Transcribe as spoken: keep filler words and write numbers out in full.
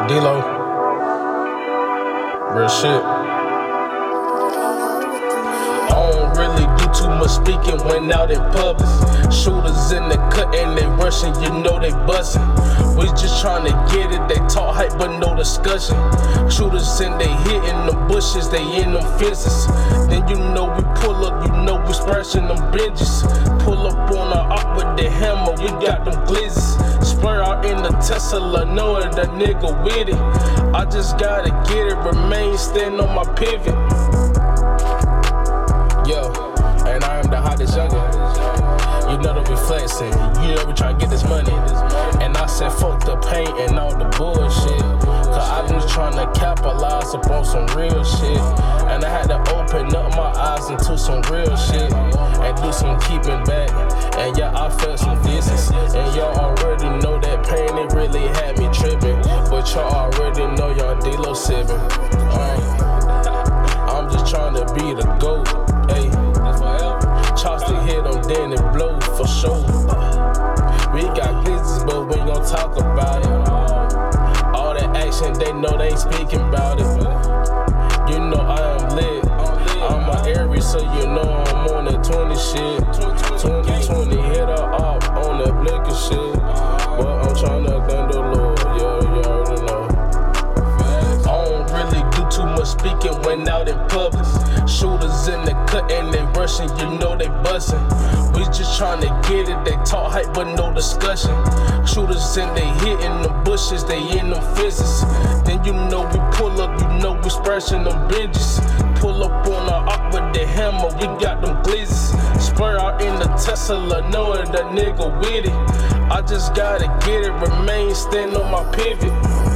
D-Lo, real shit. I don't really do too much speaking when out in public. Shooters in the cut and they rushing, you know they bustin'. We just tryna get it, they talk hype but no discussion. Shooters and they hitting the bushes, they in them fences. Then you know we pull up, you know we splashing them benches. Pull up on our op with the hammer, we got them glizzes. Splur out in the Tesla, knowing that nigga with it. I just gotta get it, remain stand on my pivot. Yo, and I am the hottest youngin'. You know that we flexin', you know we try to get this money. And I said fuck the pain and all the bullshit, cause I was tryna capitalize upon some real shit. And I had to open up my eyes into some real shit and do some keeping back. And yeah, I felt some distance, and y'all already know that pain, it really had me trippin'. But y'all already know y'all D-Lo sippin'. uh, I'm just tryna be the GOAT. Hey, Chopstick hit them, then it blow for sure. We got glitches, but we gon' talk about it. All that action, they know they ain't speaking about it. You know I am lit. I'm a Aries, so you know I'm on that twenty shit. twenty twenty hit her up on that blinker shit. But I'm tryna gun the Lord, yeah, you already know. I don't really do too much speaking when out in public. Shooters in the cut and they rushing, you know they bustin'. We just tryna get it, they talk hype but no discussion. Shooters and they hitting the bushes, they in them fences. Then you know we pull up, you know we splashing them benches. Pull up on our op with the hammer, we got them glizzes. Splur out in the Tesla, knowing that nigga with it. I just gotta get it, remain stand on my pivot.